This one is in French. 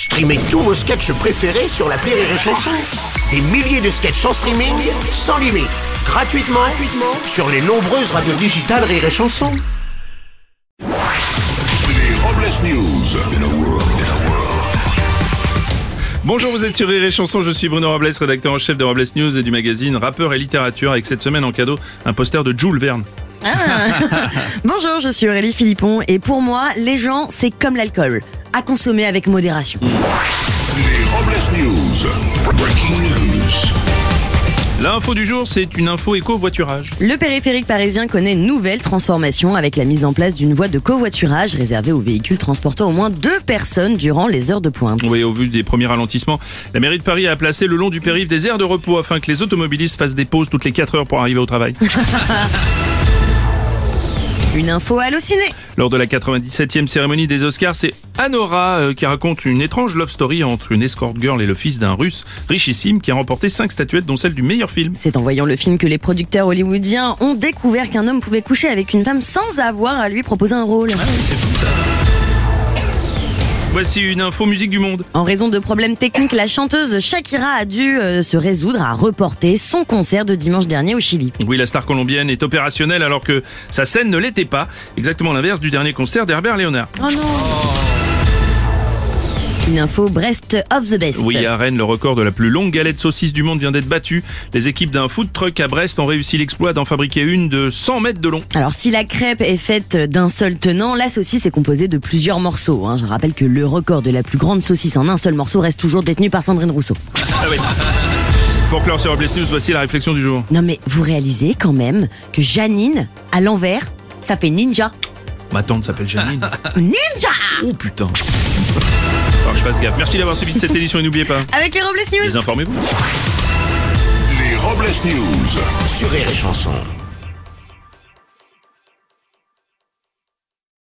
Streamez tous vos sketchs préférés sur l'appli Rire et Chanson. Des milliers de sketchs en streaming, sans limite, gratuitement sur les nombreuses radios digitales Rire et Chanson. Les Robles News. Bonjour, vous êtes sur Rire et Chanson, je suis Bruno Robles, rédacteur en chef de Robles News et du magazine Rappeur et Littérature, avec cette semaine en cadeau un poster de Jules Verne. Bonjour, je suis Aurélie Philippon et pour moi, les gens, c'est comme l'alcool, à consommer avec modération. Les Robles News. Breaking news. L'info du jour, c'est une info éco-voiturage. Le périphérique parisien connaît une nouvelle transformation avec la mise en place d'une voie de covoiturage réservée aux véhicules transportant au moins 2 personnes durant les heures de pointe. Oui, au vu des premiers ralentissements, la mairie de Paris a placé le long du périph' des aires de repos afin que les automobilistes fassent des pauses toutes les 4 heures pour arriver au travail. Une info hallucinée. Lors de la 97e cérémonie des Oscars, c'est Anora qui raconte une étrange love story entre une escort girl et le fils d'un russe richissime qui a remporté 5 statuettes dont celle du meilleur film. C'est en voyant le film que les producteurs hollywoodiens ont découvert qu'un homme pouvait coucher avec une femme sans avoir à lui proposer un rôle. Voici une info musique du monde. En raison de problèmes techniques, la chanteuse Shakira a dû se résoudre à reporter son concert de dimanche dernier au Chili. Oui, la star colombienne est opérationnelle alors que sa scène ne l'était pas. Exactement l'inverse du dernier concert d'Herbert Léonard. Oh non. Une info Brest of the best. Oui, à Rennes, le record de la plus longue galette saucisse du monde vient d'être battu. Les équipes d'un food truck à Brest ont réussi l'exploit d'en fabriquer une de 100 mètres de long. Alors si la crêpe est faite d'un seul tenant, la saucisse est composée de plusieurs morceaux. Je rappelle que le record de la plus grande saucisse en un seul morceau reste toujours détenu par Sandrine Rousseau. Ah oui. Pour clore sur Robles News, voici la réflexion du jour. Non mais vous réalisez quand même que Janine, à l'envers, ça fait ninja. Ma tante s'appelle Janine. Ninja. Oh putain. Alors je fasse gaffe. Merci d'avoir suivi cette édition et n'oubliez pas, Avec les Robles News. désinformez-vous. Les Robles News. Sur Rire et Chanson.